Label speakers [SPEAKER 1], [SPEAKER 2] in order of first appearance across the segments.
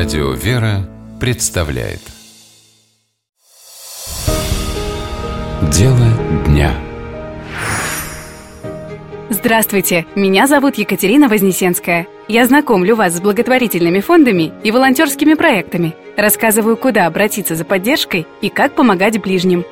[SPEAKER 1] Радио «Вера» представляет Дело дня.
[SPEAKER 2] Здравствуйте, меня зовут Екатерина Вознесенская. Я знакомлю вас с благотворительными фондами и волонтерскими проектами. Рассказываю, куда обратиться за поддержкой и как помогать ближним.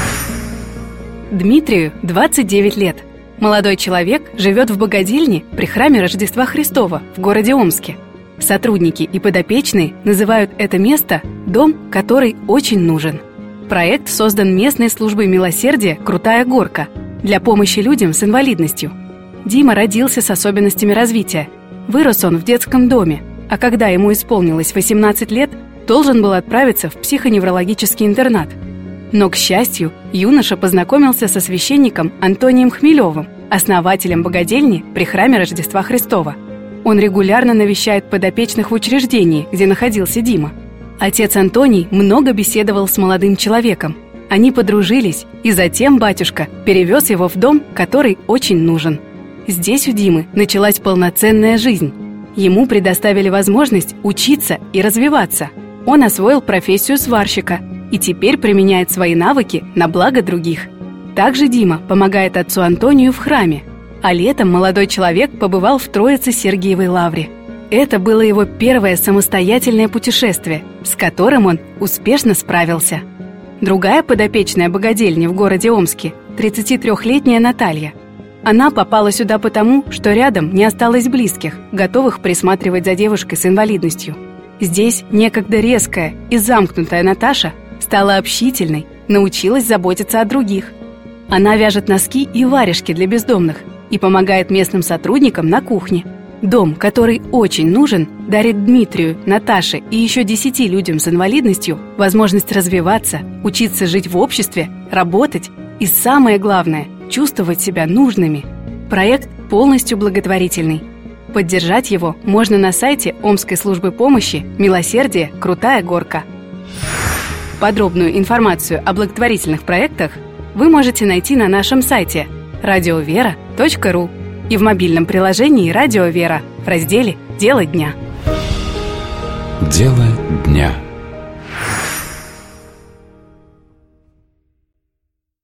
[SPEAKER 2] Дмитрию 29 лет. Молодой человек живет в богадельне при храме Рождества Христова в городе Омске. Сотрудники и подопечные называют это место «дом, который очень нужен». Проект создан местной службой милосердия «Крутая горка» для помощи людям с инвалидностью. Дима родился с особенностями развития. Вырос он в детском доме, а когда ему исполнилось 18 лет, должен был отправиться в психоневрологический интернат. Но, к счастью, юноша познакомился со священником Антонием Хмелевым, основателем богадельни при храме Рождества Христова. Он регулярно навещает подопечных в учреждении, где находился Дима. Отец Антоний много беседовал с молодым человеком. Они подружились, и затем батюшка перевез его в дом, который очень нужен. Здесь у Димы началась полноценная жизнь. Ему предоставили возможность учиться и развиваться. Он освоил профессию сварщика и теперь применяет свои навыки на благо других. Также Дима помогает отцу Антонию в храме, а летом молодой человек побывал в Троице-Сергиевой лавре. Это было его первое самостоятельное путешествие, с которым он успешно справился. Другая подопечная богадельни в городе Омске – 33-летняя Наталья. Она попала сюда потому, что рядом не осталось близких, готовых присматривать за девушкой с инвалидностью. Здесь некогда резкая и замкнутая Наташа стала общительной, научилась заботиться о других. Она вяжет носки и варежки для бездомных и помогает местным сотрудникам на кухне. Дом, который очень нужен, дарит Дмитрию, Наташе и еще 10 людям с инвалидностью возможность развиваться, учиться жить в обществе, работать и, самое главное, чувствовать себя нужными. Проект полностью благотворительный. Поддержать его можно на сайте Омской службы помощи «Милосердие. Крутая горка». Подробную информацию о благотворительных проектах вы можете найти на нашем сайте radiovera.ru и в мобильном приложении «Радио Вера» в разделе «Дело дня».
[SPEAKER 1] Дело дня.